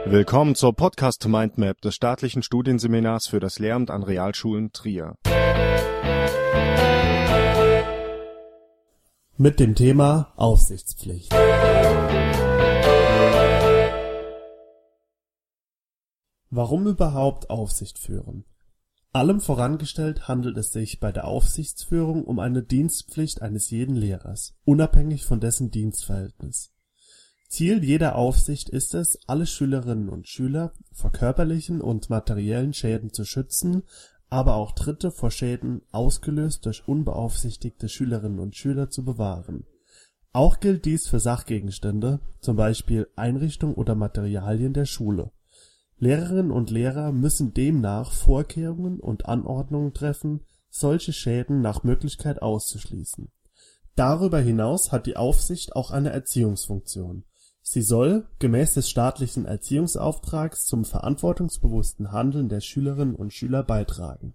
Willkommen zur Podcast Mindmap des staatlichen Studienseminars für das Lehramt an Realschulen Trier. Mit dem Thema Aufsichtspflicht. Warum überhaupt Aufsicht führen? Allem vorangestellt handelt es sich bei der Aufsichtsführung um eine Dienstpflicht eines jeden Lehrers, unabhängig von dessen Dienstverhältnis. Ziel jeder Aufsicht ist es, alle Schülerinnen und Schüler vor körperlichen und materiellen Schäden zu schützen, aber auch Dritte vor Schäden, ausgelöst durch unbeaufsichtigte Schülerinnen und Schüler, zu bewahren. Auch gilt dies für Sachgegenstände, zum Beispiel Einrichtungen oder Materialien der Schule. Lehrerinnen und Lehrer müssen demnach Vorkehrungen und Anordnungen treffen, solche Schäden nach Möglichkeit auszuschließen. Darüber hinaus hat die Aufsicht auch eine Erziehungsfunktion. Sie soll, gemäß des staatlichen Erziehungsauftrags, zum verantwortungsbewussten Handeln der Schülerinnen und Schüler beitragen.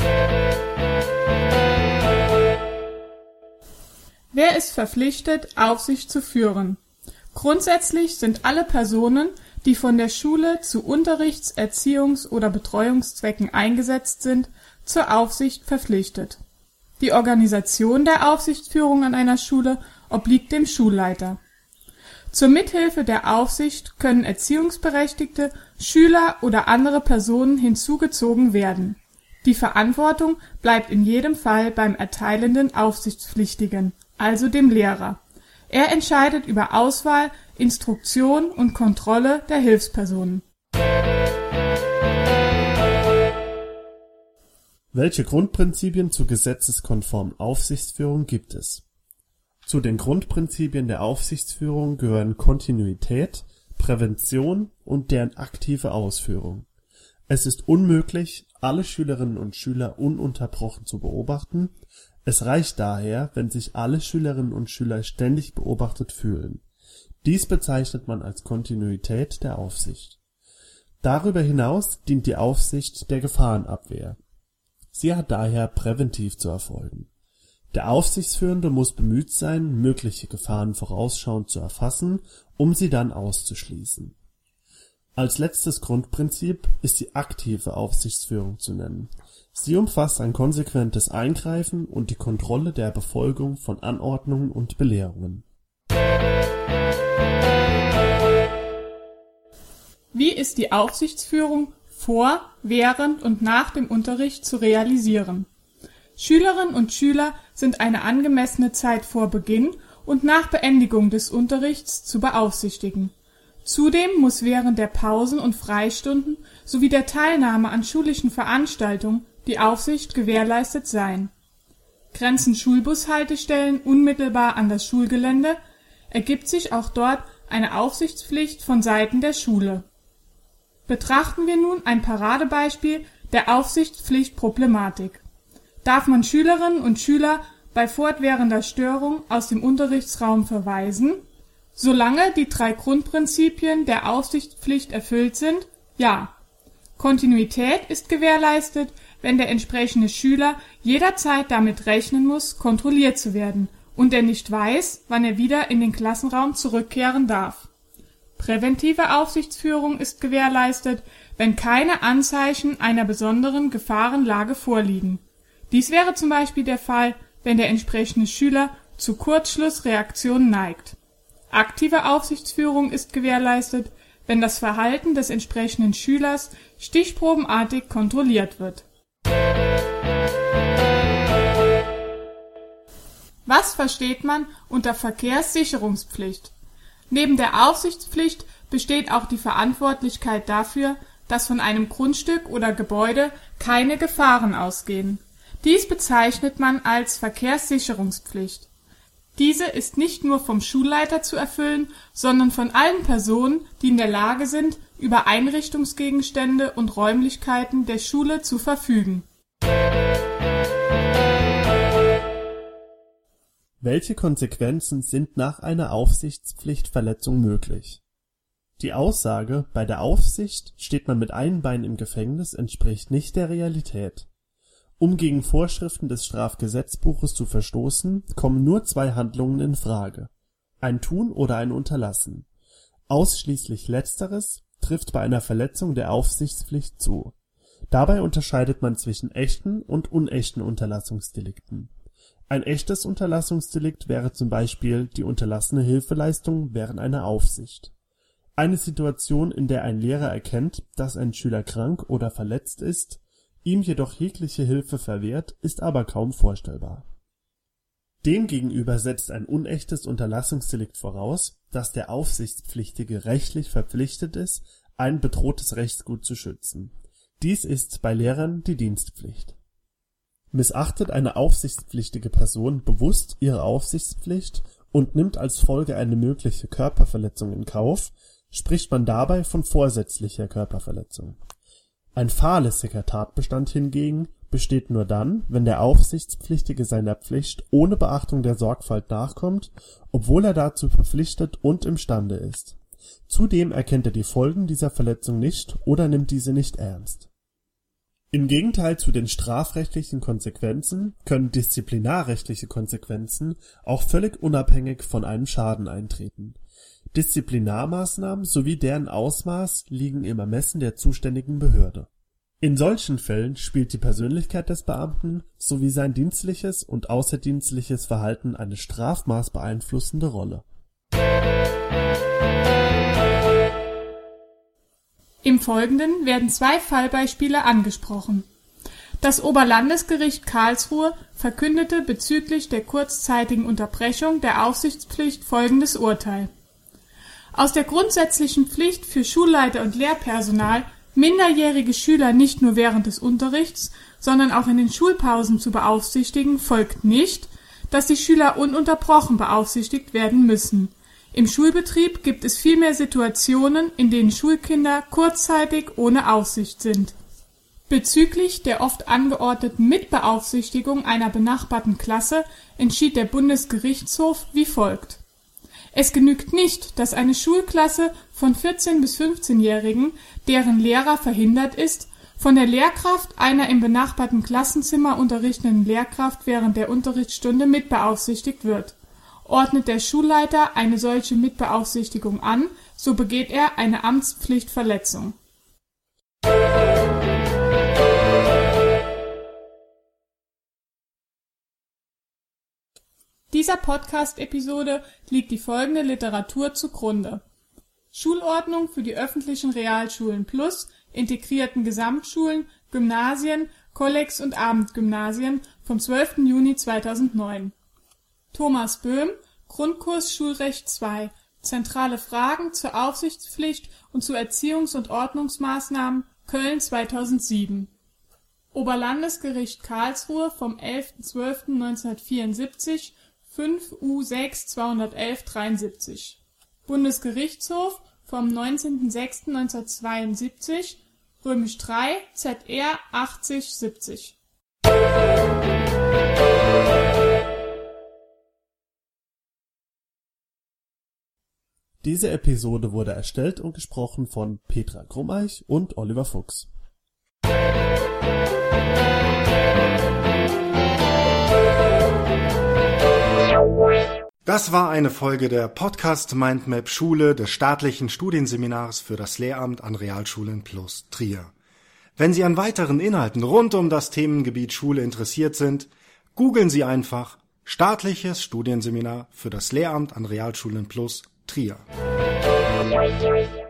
Wer ist verpflichtet, Aufsicht zu führen? Grundsätzlich sind alle Personen, die von der Schule zu Unterrichts-, Erziehungs- oder Betreuungszwecken eingesetzt sind, zur Aufsicht verpflichtet. Die Organisation der Aufsichtsführung an einer Schule obliegt dem Schulleiter. Zur Mithilfe der Aufsicht können Erziehungsberechtigte, Schüler oder andere Personen hinzugezogen werden. Die Verantwortung bleibt in jedem Fall beim erteilenden Aufsichtspflichtigen, also dem Lehrer. Er entscheidet über Auswahl, Instruktion und Kontrolle der Hilfspersonen. Welche Grundprinzipien zur gesetzeskonformen Aufsichtsführung gibt es? Zu den Grundprinzipien der Aufsichtsführung gehören Kontinuität, Prävention und deren aktive Ausführung. Es ist unmöglich, alle Schülerinnen und Schüler ununterbrochen zu beobachten. Es reicht daher, wenn sich alle Schülerinnen und Schüler ständig beobachtet fühlen. Dies bezeichnet man als Kontinuität der Aufsicht. Darüber hinaus dient die Aufsicht der Gefahrenabwehr. Sie hat daher präventiv zu erfolgen. Der Aufsichtsführende muss bemüht sein, mögliche Gefahren vorausschauend zu erfassen, um sie dann auszuschließen. Als letztes Grundprinzip ist die aktive Aufsichtsführung zu nennen. Sie umfasst ein konsequentes Eingreifen und die Kontrolle der Befolgung von Anordnungen und Belehrungen. Wie ist die Aufsichtsführung vor, während und nach dem Unterricht zu realisieren? Schülerinnen und Schüler sind eine angemessene Zeit vor Beginn und nach Beendigung des Unterrichts zu beaufsichtigen. Zudem muss während der Pausen und Freistunden sowie der Teilnahme an schulischen Veranstaltungen die Aufsicht gewährleistet sein. Grenzen Schulbushaltestellen unmittelbar an das Schulgelände, ergibt sich auch dort eine Aufsichtspflicht von Seiten der Schule. Betrachten wir nun ein Paradebeispiel der Aufsichtspflichtproblematik. Darf man Schülerinnen und Schüler bei fortwährender Störung aus dem Unterrichtsraum verweisen? Solange die 3 Grundprinzipien der Aufsichtspflicht erfüllt sind, ja. Kontinuität ist gewährleistet, wenn der entsprechende Schüler jederzeit damit rechnen muss, kontrolliert zu werden und er nicht weiß, wann er wieder in den Klassenraum zurückkehren darf. Präventive Aufsichtsführung ist gewährleistet, wenn keine Anzeichen einer besonderen Gefahrenlage vorliegen. Dies wäre zum Beispiel der Fall, wenn der entsprechende Schüler zu Kurzschlussreaktionen neigt. Aktive Aufsichtsführung ist gewährleistet, wenn das Verhalten des entsprechenden Schülers stichprobenartig kontrolliert wird. Was versteht man unter Verkehrssicherungspflicht? Neben der Aufsichtspflicht besteht auch die Verantwortlichkeit dafür, dass von einem Grundstück oder Gebäude keine Gefahren ausgehen. Dies bezeichnet man als Verkehrssicherungspflicht. Diese ist nicht nur vom Schulleiter zu erfüllen, sondern von allen Personen, die in der Lage sind, über Einrichtungsgegenstände und Räumlichkeiten der Schule zu verfügen. Welche Konsequenzen sind nach einer Aufsichtspflichtverletzung möglich? Die Aussage, bei der Aufsicht steht man mit einem Bein im Gefängnis, entspricht nicht der Realität. Um gegen Vorschriften des Strafgesetzbuches zu verstoßen, kommen nur 2 Handlungen in Frage: ein Tun oder ein Unterlassen. Ausschließlich Letzteres trifft bei einer Verletzung der Aufsichtspflicht zu. Dabei unterscheidet man zwischen echten und unechten Unterlassungsdelikten. Ein echtes Unterlassungsdelikt wäre zum Beispiel die unterlassene Hilfeleistung während einer Aufsicht. Eine Situation, in der ein Lehrer erkennt, dass ein Schüler krank oder verletzt ist, ihm jedoch jegliche Hilfe verwehrt, ist aber kaum vorstellbar. Demgegenüber setzt ein unechtes Unterlassungsdelikt voraus, dass der Aufsichtspflichtige rechtlich verpflichtet ist, ein bedrohtes Rechtsgut zu schützen. Dies ist bei Lehrern die Dienstpflicht. Missachtet eine aufsichtspflichtige Person bewusst ihre Aufsichtspflicht und nimmt als Folge eine mögliche Körperverletzung in Kauf, spricht man dabei von vorsätzlicher Körperverletzung. Ein fahrlässiger Tatbestand hingegen besteht nur dann, wenn der Aufsichtspflichtige seiner Pflicht ohne Beachtung der Sorgfalt nachkommt, obwohl er dazu verpflichtet und imstande ist. Zudem erkennt er die Folgen dieser Verletzung nicht oder nimmt diese nicht ernst. Im Gegenteil zu den strafrechtlichen Konsequenzen können disziplinarrechtliche Konsequenzen auch völlig unabhängig von einem Schaden eintreten. Disziplinarmaßnahmen sowie deren Ausmaß liegen im Ermessen der zuständigen Behörde. In solchen Fällen spielt die Persönlichkeit des Beamten sowie sein dienstliches und außerdienstliches Verhalten eine strafmaßbeeinflussende Rolle. Im Folgenden werden 2 Fallbeispiele angesprochen. Das Oberlandesgericht Karlsruhe verkündete bezüglich der kurzzeitigen Unterbrechung der Aufsichtspflicht folgendes Urteil: Aus der grundsätzlichen Pflicht für Schulleiter und Lehrpersonal, minderjährige Schüler nicht nur während des Unterrichts, sondern auch in den Schulpausen zu beaufsichtigen, folgt nicht, dass die Schüler ununterbrochen beaufsichtigt werden müssen. Im Schulbetrieb gibt es vielmehr Situationen, in denen Schulkinder kurzzeitig ohne Aufsicht sind. Bezüglich der oft angeordneten Mitbeaufsichtigung einer benachbarten Klasse entschied der Bundesgerichtshof wie folgt: Es genügt nicht, dass eine Schulklasse von 14- bis 15-Jährigen, deren Lehrer verhindert ist, von der Lehrkraft einer im benachbarten Klassenzimmer unterrichtenden Lehrkraft während der Unterrichtsstunde mitbeaufsichtigt wird. Ordnet der Schulleiter eine solche Mitbeaufsichtigung an, so begeht er eine Amtspflichtverletzung. Dieser Podcast-Episode liegt die folgende Literatur zugrunde: Schulordnung für die öffentlichen Realschulen plus, integrierten Gesamtschulen, Gymnasien, Kollegs- und Abendgymnasien vom 12. Juni 2009. Thomas Böhm, Grundkurs Schulrecht 2, Zentrale Fragen zur Aufsichtspflicht und zu Erziehungs- und Ordnungsmaßnahmen, Köln 2007. Oberlandesgericht Karlsruhe vom 11.12.1974, 5 U6 211-73. Bundesgerichtshof vom 19.06.1972, Römisch 3, ZR 8070. Diese Episode wurde erstellt und gesprochen von Petra Grummeich und Oliver Fuchs. Das war eine Folge der Podcast Mindmap Schule des staatlichen Studienseminars für das Lehramt an Realschulen plus Trier. Wenn Sie an weiteren Inhalten rund um das Themengebiet Schule interessiert sind, googeln Sie einfach Staatliches Studienseminar für das Lehramt an Realschulen plus Trier.